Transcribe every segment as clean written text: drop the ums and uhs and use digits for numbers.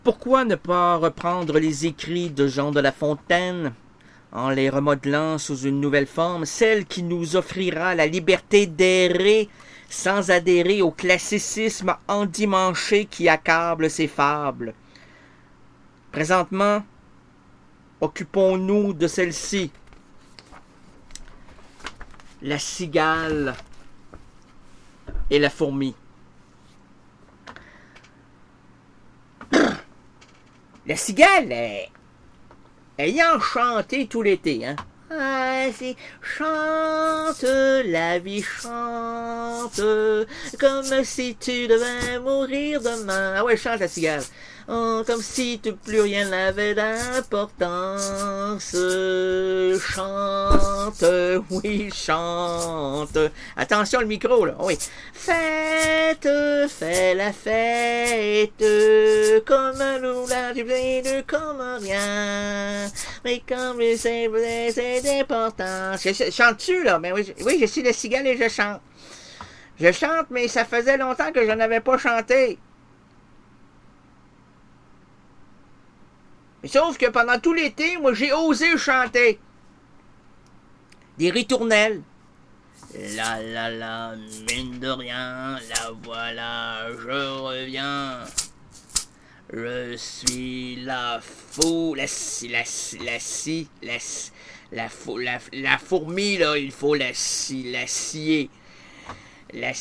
Pourquoi ne pas reprendre les écrits de Jean de La Fontaine en les remodelant sous une nouvelle forme, celle qui nous offrira la liberté d'errer sans adhérer au classicisme endimanché qui accable ses fables. Présentement, occupons-nous de celle-ci. La cigale et la fourmi. La cigale, ayant chanté tout l'été, hein. Ah, c'est chante, la vie chante, comme si tu devais mourir demain. Ah ouais, chante la cigale. Oh, comme si plus rien n'avait d'importance. Chante, oui, chante. Attention le micro, là. Oui. Fête, fais la fête, comme nous la de comme rien. Mais comme c'est d'importance. Chante-tu, là? Mais oui, je suis la cigale et je chante. Je chante, mais ça faisait longtemps que je n'avais pas chanté. Sauf que pendant tout l'été, moi, j'ai osé chanter. Des ritournelles. La, mine de rien, la voilà, je reviens. Je suis la fourmi, là, il faut la scier. Le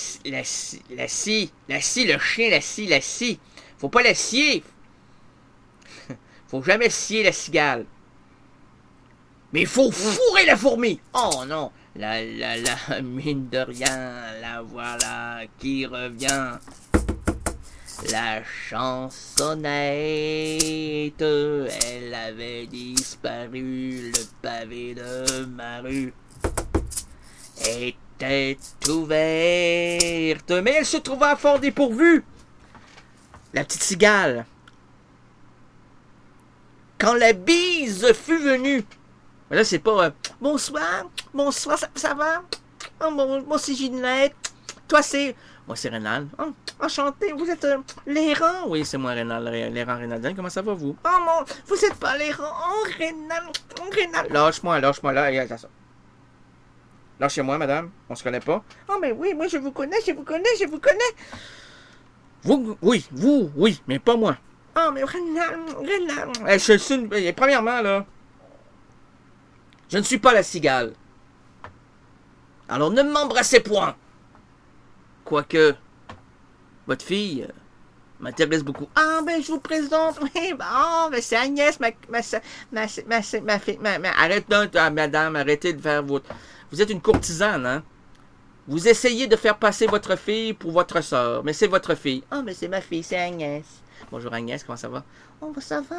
chien, la scie. Faut pas la scier. Faut jamais scier la cigale. Mais il faut fourrer la fourmi. Oh non. La, mine de rien, la voilà qui revient. La chansonnette, elle avait disparu. Le pavé de ma rue était ouverte. Mais elle se trouva fort dépourvue. La petite cigale. Quand la bise fut venue. Mais là, c'est pas bonsoir, ça va? Oh, moi, c'est Ginette. Toi, c'est. Moi, c'est Rénal. Oh, enchanté, vous êtes l'errant. Oui, c'est moi, Rénal, l'errant Rénaldin. Comment ça va, vous? Oh, mon, vous êtes pas l'errant. Oh, Rénal. Lâche-moi, là. Attention. Lâchez-moi, madame. On se connaît pas. Oh, mais oui, moi, je vous connais. Vous, oui, mais pas moi. Oh, mais Rénal. Premièrement, là, je ne suis pas la cigale. Alors ne m'embrassez point. Quoique, votre fille m'intéresse beaucoup. Ah, ben, je vous présente. Oui, ben, c'est Agnès, ma fille. Madame, arrêtez de faire votre. Vous êtes une courtisane, hein? Vous essayez de faire passer votre fille pour votre sœur, mais c'est votre fille. Ah, mais c'est ma fille, c'est Agnès. Bonjour Agnès, comment ça va? Oh, ben ça va.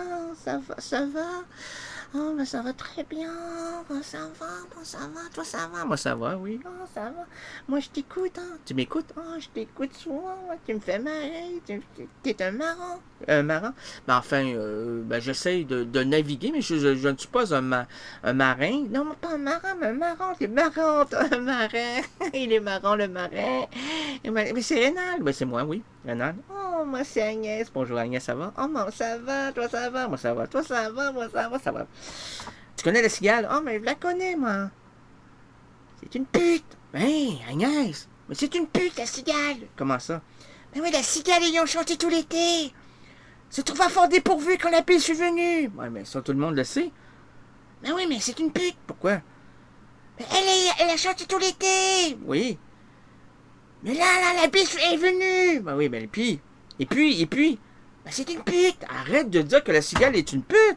Oh, ben ça va très bien. Ben ça va. Toi, ça va? Moi, ça va, oui. Oh, ça va. Moi, je t'écoute, hein. Tu m'écoutes? Oh, je t'écoute souvent. Tu me fais marrer. T'es un marrant. Marrant? Ben, enfin, j'essaye de naviguer, mais je ne suis pas un marin. Non, pas un marin, mais un marrant. T'es marrante, un marin. Il est marrant, le marin. Mais c'est Rénal. Ben, c'est moi, oui. Rénal. Oh, moi, c'est Agnès. Bonjour, Agnès, ça va? Oh, non, ça va. Toi, ça va? Moi, ça va. Toi, ça va? Moi, ça va. Tu connais la cigale? Oh, mais je la connais, moi. C'est une pute. Ben, Agnès. Mais c'est une pute, la cigale. Comment ça? Ben oui, la cigale ayant chanté tout l'été. Se trouva fort dépourvue quand la pile fut venue. Ouais, mais ça, tout le monde le sait. Ben oui, mais c'est une pute. Pourquoi? Ben, elle a chanté tout l'été. Oui. Mais là, la biche est venue. Ben oui, ben, et puis, ben, c'est une pute. Arrête de dire que la cigale est une pute.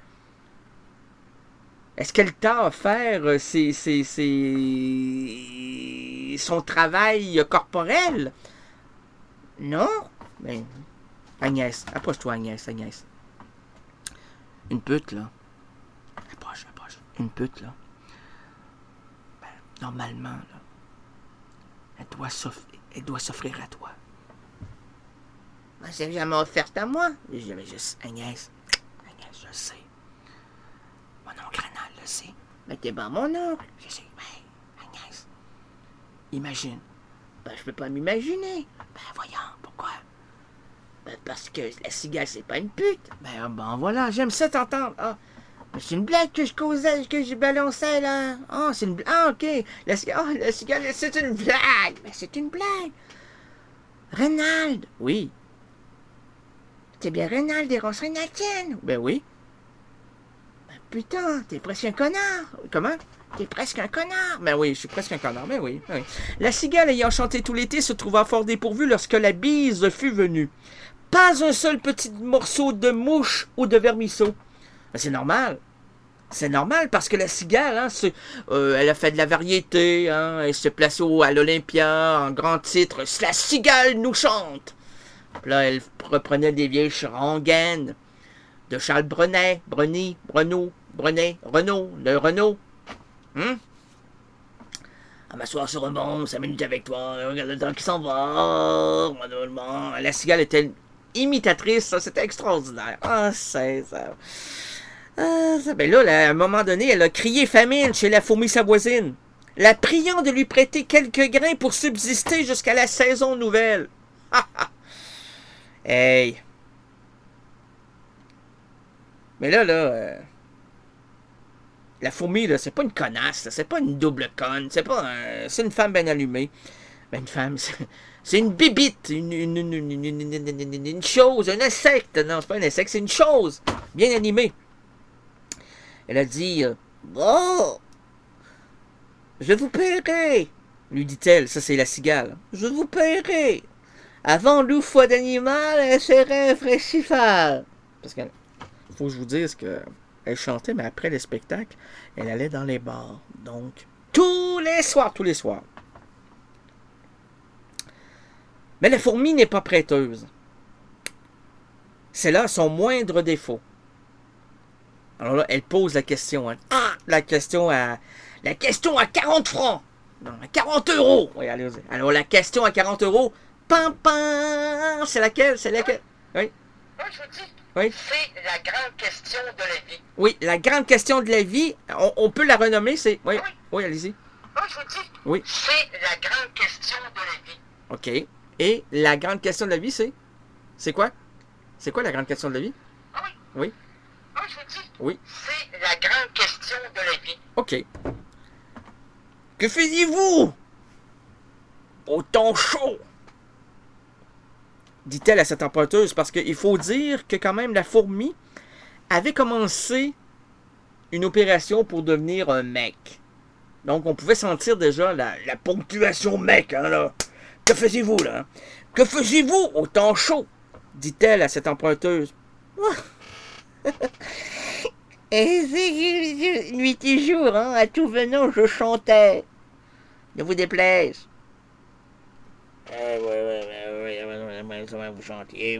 Est-ce qu'elle t'a offert son travail corporel? Non? Ben, Agnès, approche-toi, Agnès. Une pute, là. Approche. Une pute, là. Ben, normalement, là, elle doit s'offrir à toi. Ben, c'est jamais offerte à moi. Agnès, je sais. Mon oncle Rénal le sait. Mais t'es pas mon oncle. Je sais. Ben, Agnès, imagine. Ben, je peux pas m'imaginer. Ben, voyons, pourquoi? Ben, parce que la cigale, c'est pas une pute. Ben voilà, j'aime ça t'entendre. Ah, c'est une blague que je causais, que je balançais, là. Ah, c'est une blague. Ah, ok. La cigale, c'est une blague. Ben, c'est une blague. Reynald. Oui. C'est bien Reynald des Ronces Reynaldiennes. Ben oui. Ben putain, t'es presque un connard. Comment? T'es presque un connard. Ben oui, je suis presque un connard. Ben oui, oui. La cigale ayant chanté tout l'été se trouva fort dépourvue lorsque la bise fut venue. Pas un seul petit morceau de mouche ou de vermisseau. Ben, c'est normal. C'est normal parce que la cigale, hein, elle a fait de la variété, hein, elle se place à l'Olympia en grand titre. La cigale nous chante. Puis là, elle reprenait des vieilles rengaines de Charles Brenet, Renaud, le Renaud. À m'asseoir sur un banc, 5 minutes avec toi, regarde le temps qui s'en va. La cigale était imitatrice, ça, c'était extraordinaire. Ah, c'est ça. Ben là, à un moment donné, elle a crié famine chez la fourmi sa voisine, la priant de lui prêter quelques grains pour subsister jusqu'à la saison nouvelle. Hey. Mais là, la fourmi, là, c'est pas une connasse, là, c'est pas une double conne, c'est une femme bien allumée. Ben, une femme, c'est une bibite, une chose, un insecte. Non, c'est pas un insecte, c'est une chose bien animée. Elle a dit, oh, je vous paierai, lui dit-elle, ça c'est la cigale. Je vous paierai. Avant l'ouf foi d'animal, elle serait un fréchifal. Parce que, faut que je vous dise que elle chantait, mais après les spectacles, elle allait dans les bars. Donc, tous les soirs. Mais la fourmi n'est pas prêteuse. C'est là son moindre défaut. Alors là, elle pose la question. Hein. La question à 40 francs. Non, à 40 euros. Oui, allez. Alors, la question à 40 euros. Pam, pam. C'est laquelle? Oui. Moi, je vous dis. Oui. C'est la grande question de la vie. Oui, la grande question de la vie. On peut la renommer, c'est... Oui, allez-y. Moi, je vous dis. Oui. C'est la grande question de la vie. OK. Et la grande question de la vie, c'est... C'est quoi? C'est quoi la grande question de la vie? Oui. Oui. Moi, je vous dis. Oui. C'est la grande question de la vie. OK. Que faisiez-vous au temps chaud? Dit-elle à cette emprunteuse, parce qu'il faut dire que quand même la fourmi avait commencé une opération pour devenir un mec. Donc on pouvait sentir déjà la ponctuation mec, hein, là. Que faisiez-vous, là? Que faisiez-vous au temps chaud? Dit-elle à cette emprunteuse. Et nuit et jour, hein, à tout venant, je chantais. Ne vous déplaise. Vous chantiez,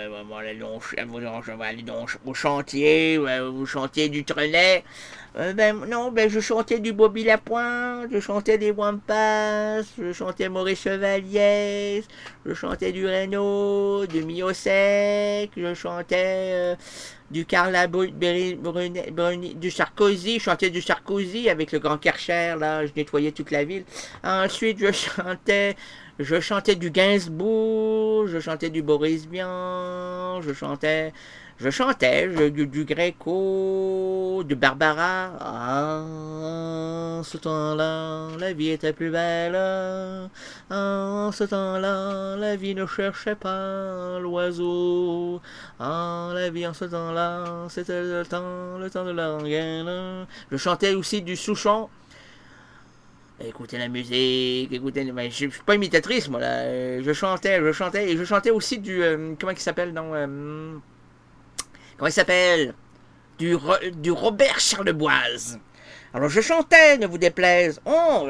vous chantiez, vous chantiez du Trenet. Je chantais du Bobby Lapointe, je chantais des Wampas, je chantais Maurice Chevalier, je chantais du Renaud, du Miosec, je chantais du Carla du Sarkozy, je chantais du Sarkozy avec le grand Karcher, là, je nettoyais toute la ville. Ensuite, je chantais du Gainsbourg, je chantais du Boris Vian, je chantais du Gréco, du Barbara. Ah, en ce temps-là, la vie était plus belle. En ce temps-là, la vie ne cherchait pas l'oiseau. La vie en ce temps-là, c'était le temps de la rengaine. Je chantais aussi du Souchon. Écoutez la musique, je suis pas imitatrice, moi, là. Je chantais aussi du... comment il s'appelle, non? Comment il s'appelle? Du Robert Charleboise. Alors, je chantais, ne vous déplaise. Oh,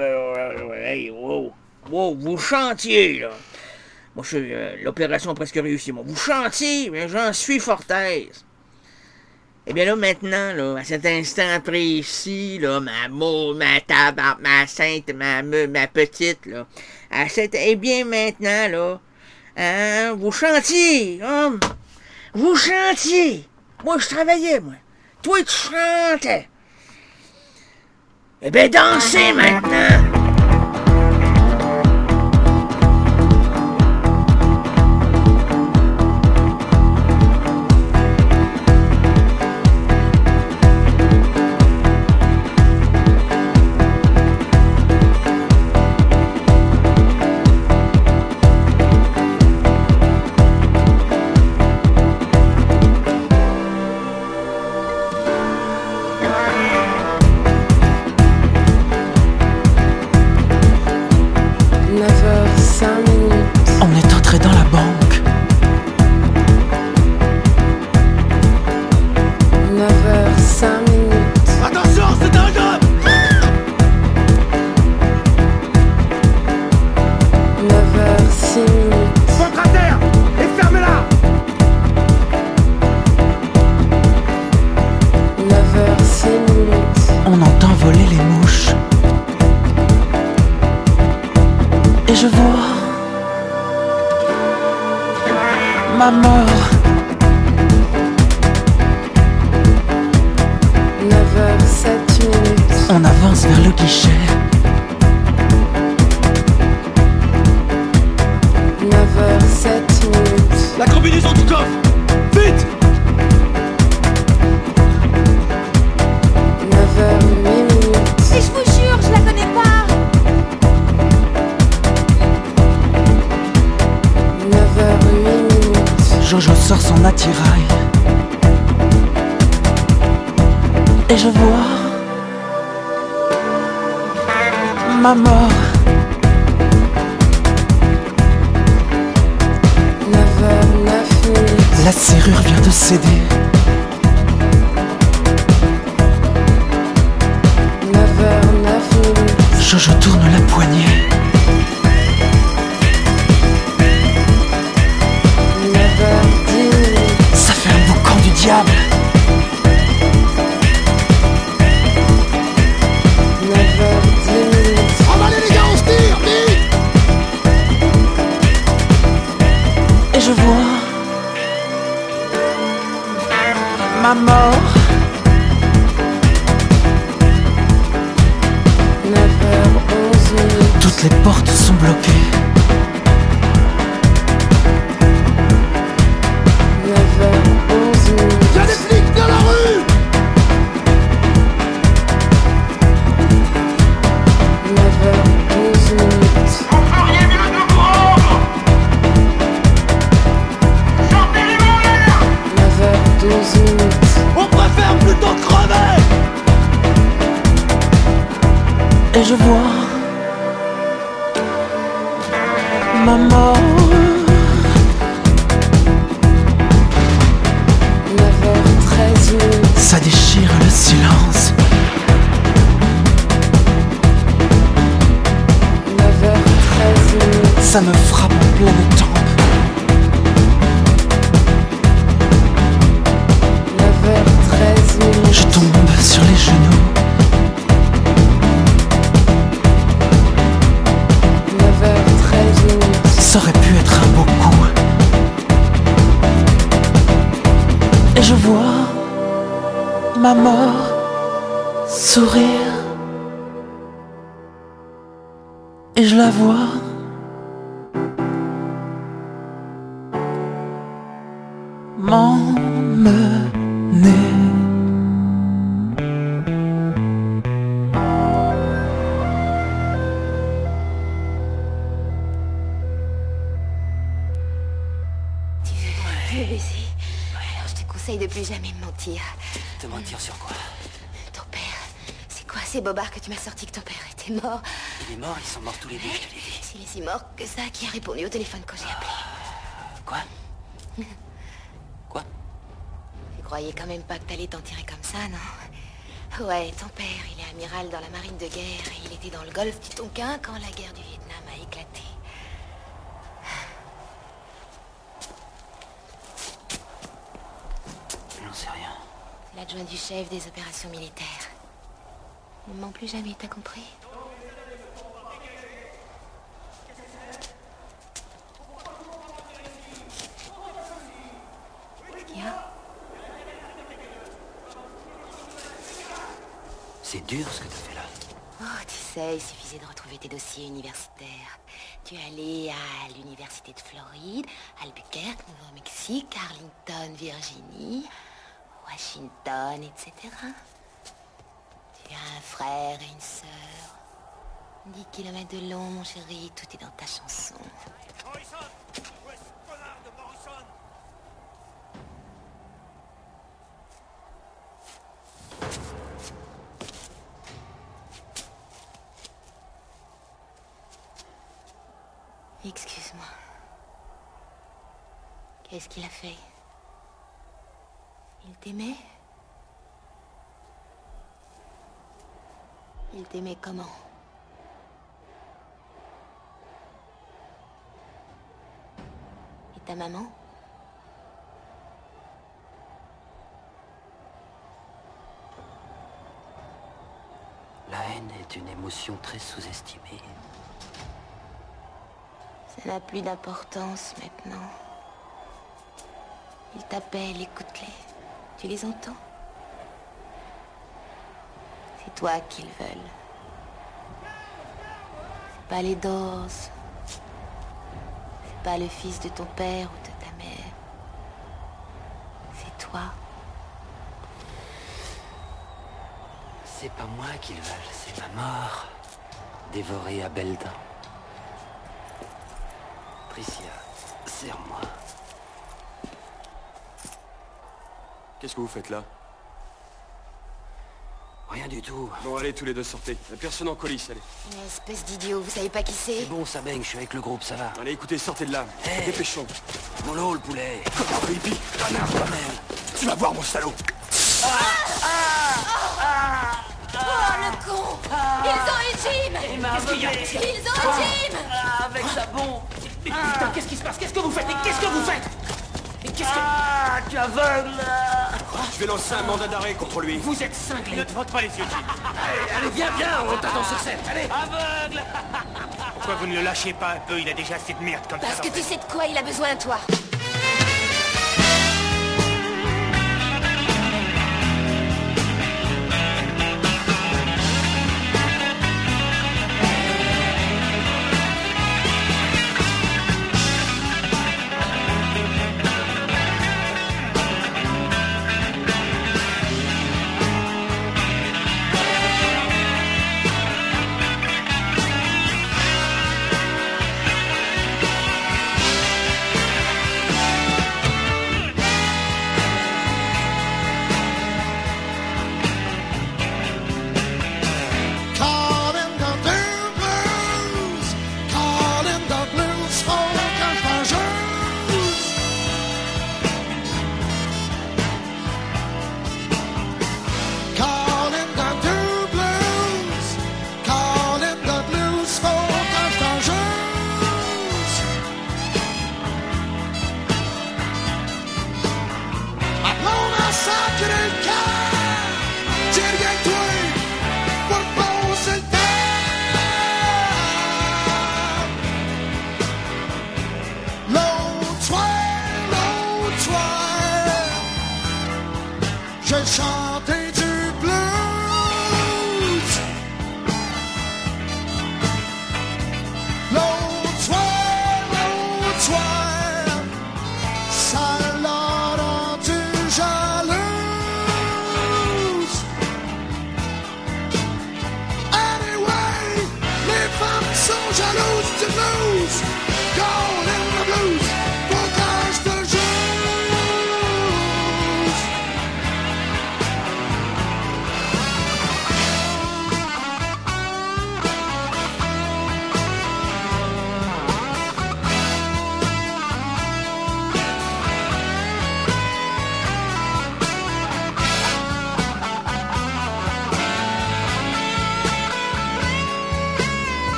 wow, vous chantiez, là. Moi, l'opération a presque réussi. Moi, vous chantiez, mais j'en suis fort aise. Eh bien là, maintenant, là, à cet instant précis, là, ma petite, là, eh bien maintenant, là, hein, vous chantiez, hein, vous chantiez. Moi, je travaillais, moi. Toi, tu chantais. Eh bien, dansez maintenant. ma mort. 9h07. On avance vers le guichet. 9h07. La combinaison du coffre! Vite! 9h08. Mais je vous jure, je la connais pas. 9h08. Jojo sort son attirail. Et je vois ma mort. 9h09. La serrure vient de céder. 9h09. Jojo tourne la poignée. 9h10. Ça fait un boucan du diable. 9h10. On va aller les gars, on se tire! Vite! Et je vois ma mort. 9h11. Toutes les portes sont bloquées. 9h11. Y'a des flics dans la rue! 9h12. Vous feriez mieux de vous rendre! Sortez les mains en l'air! 9h12. On préfère plutôt crever! Et je vois ma mort. 9h13. Ça déchire le silence. 9h13. Ça me frappe en pleine tempe. 9h13. Je tombe sur les genoux. 9h13. Ça aurait pu être un beau coup. Et je vois ma mort sourire. Et je la vois m'emmener. Tu veux baiser? Alors je te conseille de plus jamais me mentir. Te mentir sur quoi? Ton père, c'est quoi ces bobards que tu m'as sorti que ton père était mort? Il est mort, ils sont morts tous les deux, je te l'ai dit. S'il est si mort que ça, qui a répondu au téléphone quand j'ai appelé? Quoi? Quoi? Tu croyais quand même pas que t'allais t'en tirer comme ça, non? Ouais, ton père, il est amiral dans la marine de guerre et il était dans le golfe du Tonkin quand la guerre du Vietnam a éclaté. J'en sais rien. C'est l'adjoint du chef des opérations militaires. Ne me mens plus jamais, t'as compris? Qu'est-ce qu'il y a? C'est dur ce que t'as fait là. Oh, tu sais, il suffisait de retrouver tes dossiers universitaires. Tu es allé à l'université de Floride, Albuquerque, Nouveau-Mexique, Arlington, Virginie, Washington, etc. Tu as un frère et une sœur. 10 kilomètres de long, mon chéri, tout est dans ta chanson. Morrison! Où est ce connard de Morrison? Excuse-moi. Qu'est-ce qu'il a fait? Il t'aimait? Il t'aimait comment? Et ta maman? La haine est une émotion très sous-estimée. Ça n'a plus d'importance maintenant. Ils t'appellent, écoute-les. Tu les entends? C'est toi qu'ils veulent. C'est pas les danses. C'est pas le fils de ton père ou de ta mère. C'est toi. C'est pas moi qu'ils veulent, c'est ma mort. Dévorée à belles dents. Tricia, serre-moi. Qu'est-ce que vous faites là? Rien du tout. Bon, allez, tous les deux, sortez. Y'a personne en colis, allez. Une espèce d'idiot, vous savez pas qui c'est? C'est bon, ça baigne, je suis avec le groupe, ça va. Allez, écoutez, sortez de là. Hey. Dépêchons. Mollo, le poulet. Comment, baby? Connard, toi-même. Tu vas voir, mon salaud. Oh, le con! Ils ont eu Jim! Il m'a aveuglé. Ils ont eu Jim! Avec sa bombe. Mais putain, qu'est-ce qui se passe? Qu'est-ce que vous faites? Mais qu'est-ce que vous faites? Mais qu'est-ce que... Ah, tu aveugles. Je vais lancer un mandat d'arrêt contre lui. Vous êtes cinglé. Ne te frotte pas les yeux, Jim. Allez, viens, on t'attend sur scène. Allez. Aveugle. Pourquoi vous ne le lâchez pas un peu? Il a déjà assez de merde comme Parce ça. que tu sais de quoi il a besoin, toi. Caught in the blues, caught in the blues, smoking my shoes. Caught in the blues, caught in the blues, smoking my shoes. Allons à sacré cœur, j'ai rien que toi. Pour poser le temps. L'autre soir, j'ai chanté du blues. L'autre soir, ça l'a rendu jalouse. Anyway, les femmes sont jalouses du blues. Gone in the blues, pour quand je te jure.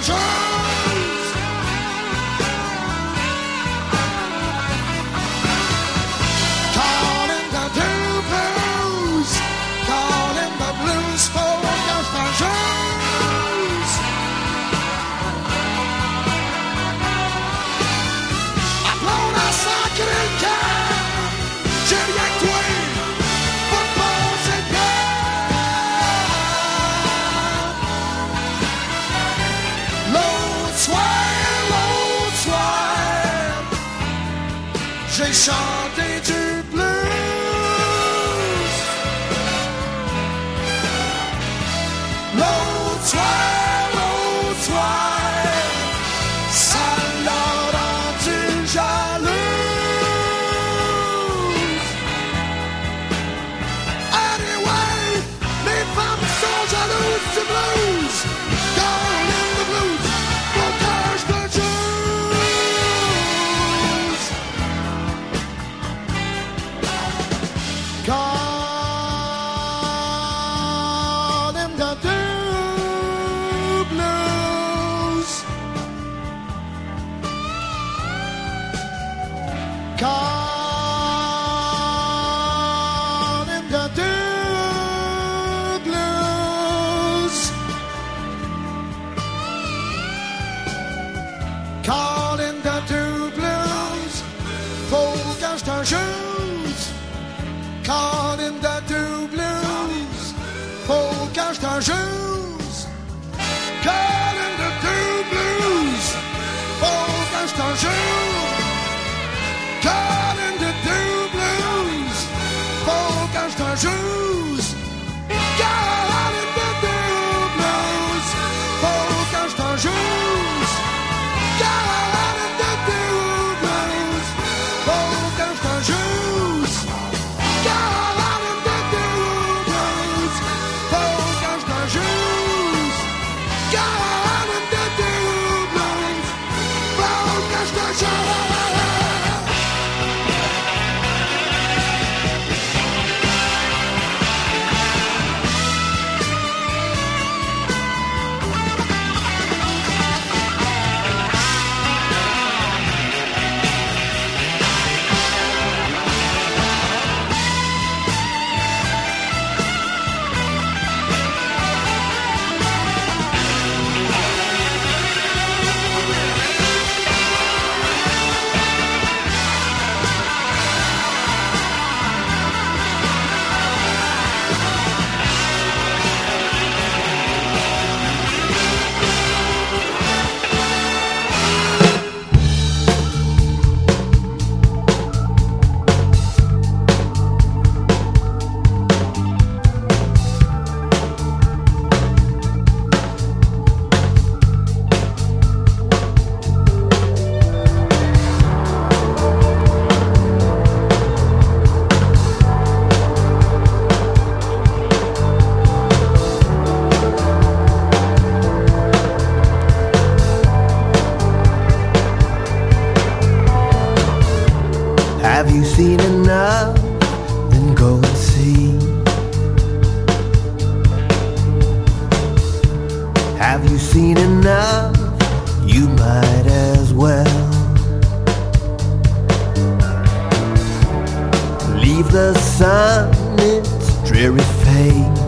shoes. Calling the two blues, calling the blues for just the shoes. Upload a sacred car, j'ai rien que toi, football c'est l'autre soir, j'ai chanté du blues. L'autre soir, ça l'a rendu jalouse. Anyway, les femmes sont jalouses du blues. Girl in the blues, protège the Jews. Call him the two blues. Call him the two blues. Call him the two blues. Faut que je te juse. Call him the two blues. Faut que je te juse. Call him the two blues. Faut que je te juse. Call him the two blues. Faut que je te juse. Call him the two blues. Faut que je te juse. Call him the two blues. Faut que je te juse. Call him the two blues. Faut que je te juse. Call him the two blues. Faut que je te juse. Have you seen enough? Then go and see. Have you seen enough? You might as well leave the sun its dreary face.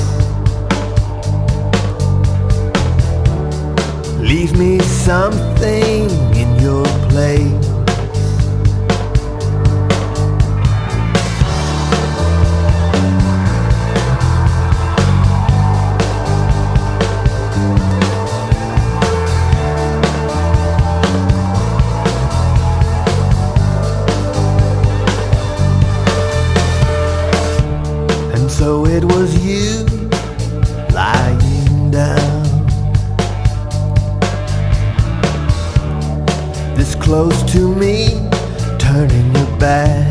Leave me something in your place. So it was you lying down, this close to me, turning your back.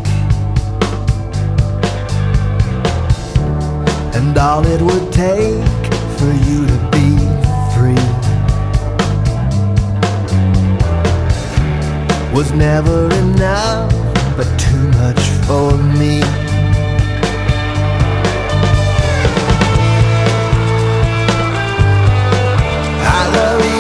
And all it would take for you to be free was never enough, but too much for me. I love you.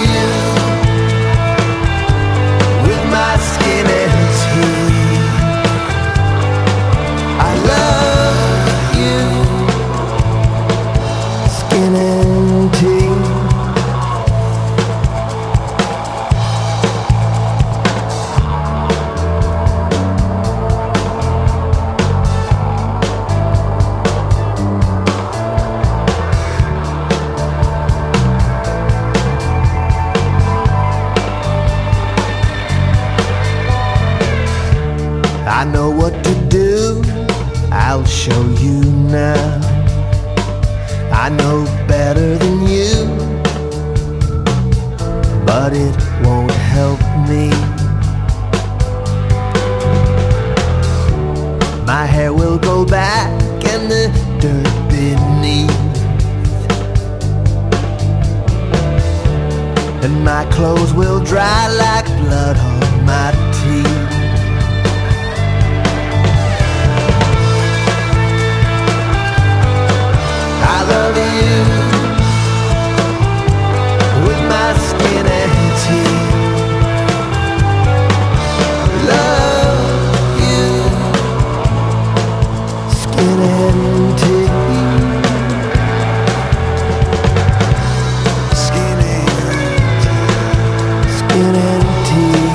I know what to do, I'll show you now. I know better than you, but it won't help me. My hair will go back and the dirt beneath, and my clothes will dry like blood on my teeth. I love you with my skin and teeth. Love you, skin and teeth. Skin and teeth. Skin and teeth.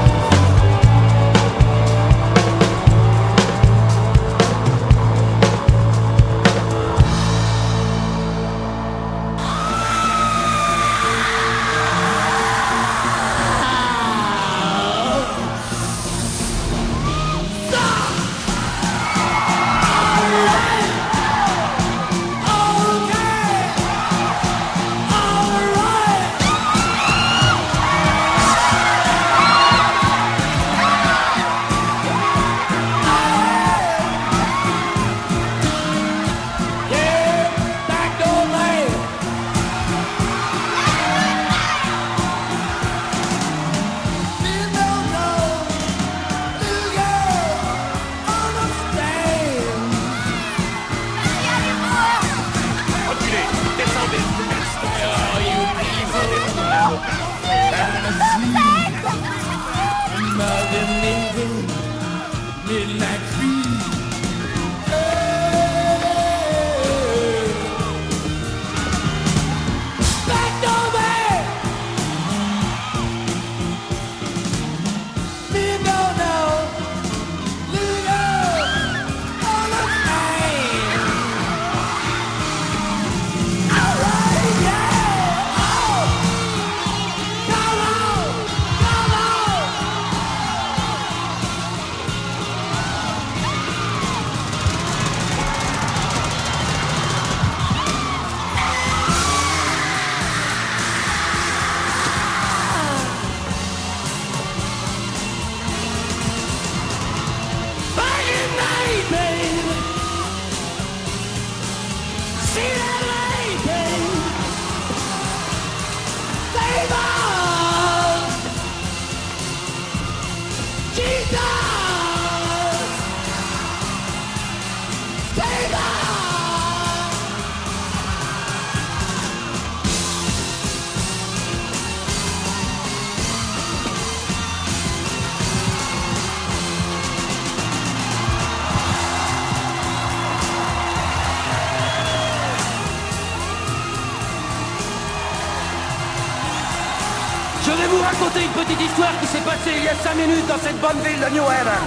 Je vais vous raconter une petite histoire qui s'est passée il y a 5 minutes dans cette bonne ville de New Haven.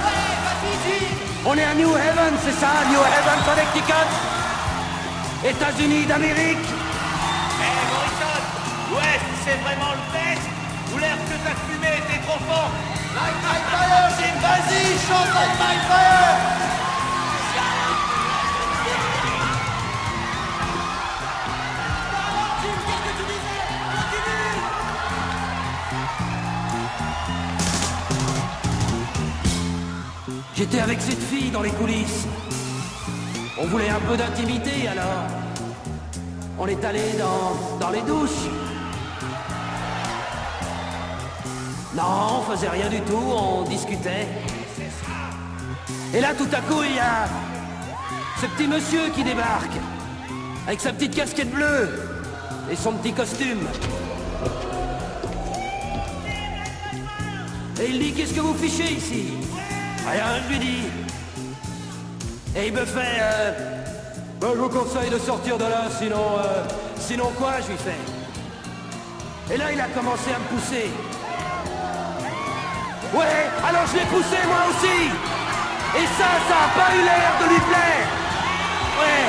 On est à New Haven, c'est ça, New Haven, Connecticut, États-Unis d'Amérique. Eh Morrison, l'Ouest, c'est vraiment le best ou l'air que t'as fumé était trop fort? Light my fire, Jim, vas-y, chante Light my fire. J'étais avec cette fille dans les coulisses. On voulait un peu d'intimité, alors on est allé dans les douches. Non, on faisait rien du tout, on discutait. Et là, tout à coup, il y a ce petit monsieur qui débarque, avec sa petite casquette bleue et son petit costume. Et il dit, qu'est-ce que vous fichez ici? Rien, je lui dis. Et il me fait, je vous conseille de sortir de là, sinon quoi, je lui fais. Et là, il a commencé à me pousser. Ouais, alors je l'ai poussé moi aussi. Et ça a pas eu l'air de lui plaire. Ouais.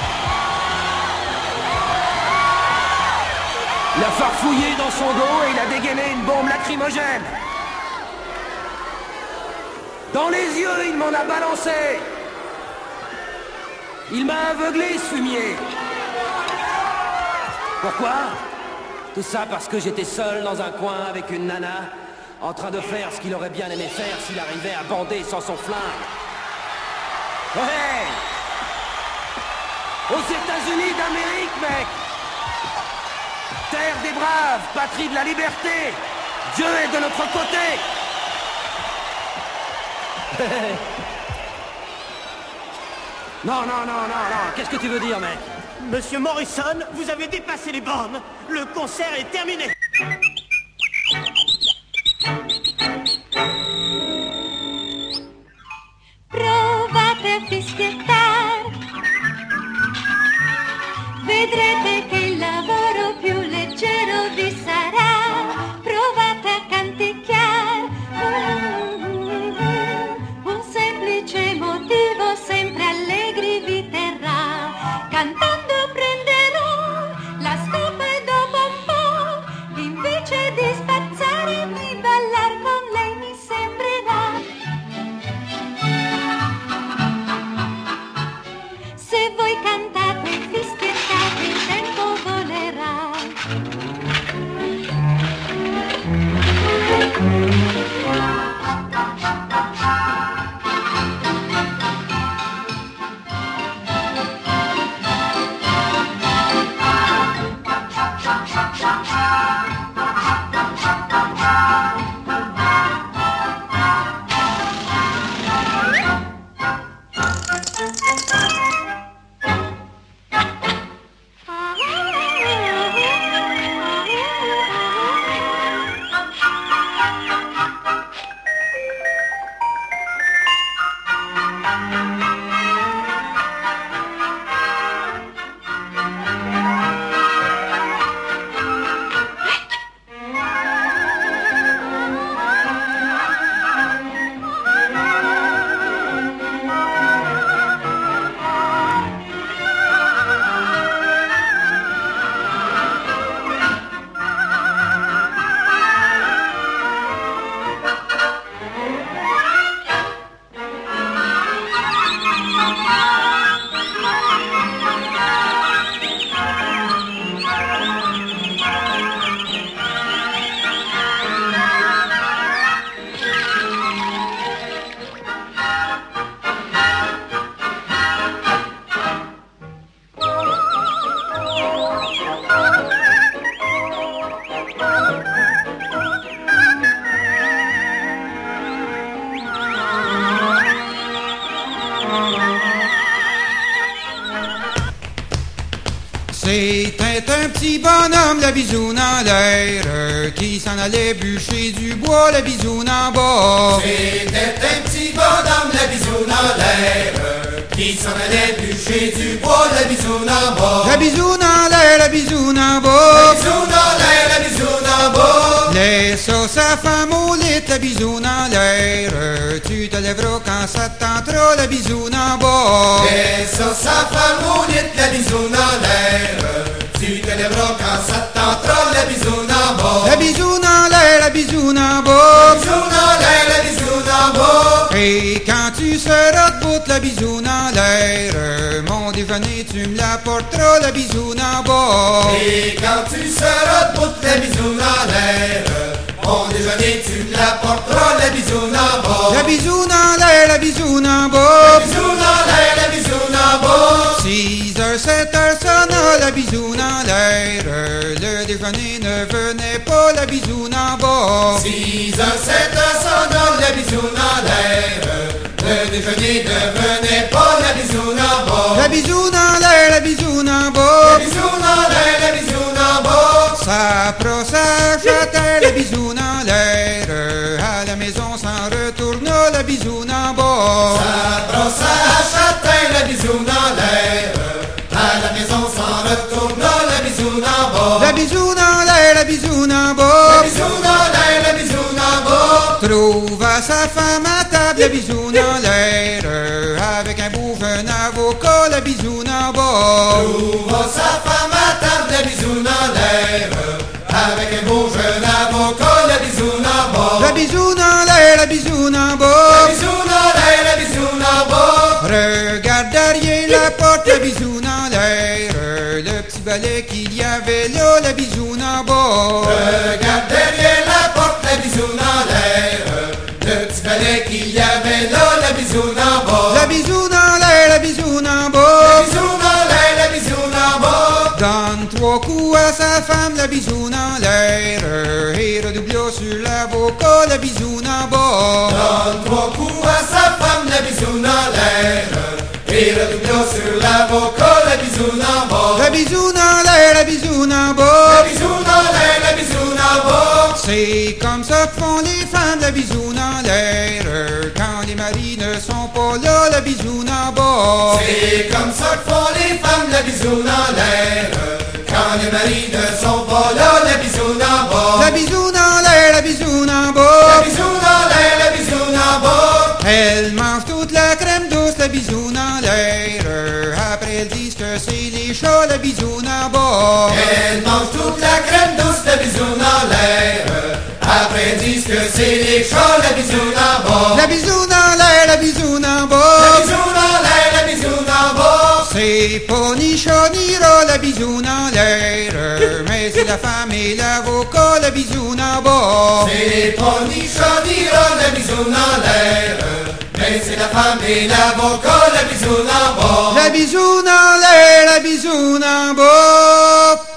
Il a farfouillé dans son dos et il a dégainé une bombe lacrymogène. Dans les yeux, il m'en a balancé. Il m'a aveuglé, ce fumier. Pourquoi? Tout ça parce que j'étais seul dans un coin avec une nana, en train de faire ce qu'il aurait bien aimé faire s'il arrivait à bander sans son flingue. Ouais! Aux États-Unis d'Amérique, mec! Terre des braves, patrie de la liberté! Dieu est de notre côté! Non, qu'est-ce que tu veux dire, mec? Monsieur Morrison, vous avez dépassé les bornes. Le concert est terminé. Provate a fischiettar, vedrete che il lavoro più leggero vi sarà. Provate a canticchiar, un semplice motivo sempre allegri vi terrà. Cantando prenderò la scopa e dopo un po', invece di spazzarmi, ballar con lei mi sembrerà. Se voi cantate e fischiettate, il tempo volerà. C'était un petit bonhomme, le bisoun en l'air, qui s'en allait bûcher du bois, le bisoun en bas. C'était un petit bonhomme, le bisoun en l'air, qui s'en allait bûcher du bois, le bisoun en bas. Le bisoun en l'air, le bisoun en bas. Le bisoun en l'air, le bisoun en bas. Laisse sa femme au lit, le bisoun en l'air, tu te lèveras quand ça te tentera, le bisoun en bas. Laisse sa femme au lit, le bisoun en l'air, tu te lèveras quand ça te tentera, le bisoun en bas. Le bisoun en l'air, le bisoun en bas. Le bisoun en l'air, le bisoun en bas. Et quand tu seras debout, le bisoun en l'air, mon déjeuner tu me l'apporteras, le bisoun en bas. Et quand tu seras debout, le bisoun en l'air, mon déjeuner tu me l'apporteras, le bisoun en bas. Le bisoun en l'air, le bisoun en bas. Le bisoun en l'air, le bisoun en bas. 6h, 7h sonna, le bisoun en l'air, le déjeuner ne venait pas, le bisoun en bas. 6h, 7h sonna, le bisoun en l'air, le déjeuner ne venait pas, le bisoun en bas. Le bisoun en l'air, le bisoun en bas. Le bisoun en l'air, le bisoun en bas. Ça s'achetait, le bisoun en l'air, à la maison s'en retourna, le bisoun en bas. Ça s'achetait, le bisoun en l'air, à la maison s'en retourna, le bisoun en bas. Le bisoun en l'air, le bisoun en bas. Le bisoun en l'air, le bisoun en bas. Trouva sa femme à table, le bisoun en l'air, avec un beau jeune avocat, le bisoun en bas. Trouva sa femme à table, le bisoun en l'air, avec un beau jeune avocat, le bisoun en bas. Le bisoun en l'air, le bisoun en bas. Le bisoun bisoune en l'air, le petit balai qu'il y avait là, la bisoune en bas. Regarde derrière la porte, la bisoune en l'air, le petit balai qu'il y avait là, la bisoune en bas. La bisoune en l'air, la bisoune en bas. La bisoune en l'air, la bisoune en bas. Donne 3 coups à sa femme, la bisoune en l'air, et redouble sur l'avocat, la bisoune en bas. Donne 3 coups à sa femme, la bisoune en l'air, et redouble sur l'avocat, la bisoune en bas. La bisoune en l'air, la bisoune en bas. La bisoune en l'air, la bisoune en bas. C'est comme ça que font les femmes, la bisoune en l'air, quand les maris ne sont pas là, la bisoune en bas. C'est comme ça que font les femmes, la bisoune en l'air, quand les maris ne sont pas là, la bisoune en bas. La bisoune en l'air, la bisoune en bas. La bisoune en l'air, la bisoune en bas. Elle mange toute la crème douce, la bisoune en l'air, après elle dit que c'est les chats, la bisoune en bas. Elle mange toute la crème douce, la bisoune en l'air, après elle dit que c'est les chats, la bisoune en bas. La bisoune en l'air, la bisoune en bas. La bisoune en l'air, la bisoune en bas. C'est pas ni chat ni rat, la bisoune en l'air, mais c'est la femme et l'avocat, la bisoune en bas. C'est pas ni chat ni rat, la bisoune en l'air, mais c'est la femme et l'avocat, la bisoune en bas. La bisoune en l'air, la bisoune en bas.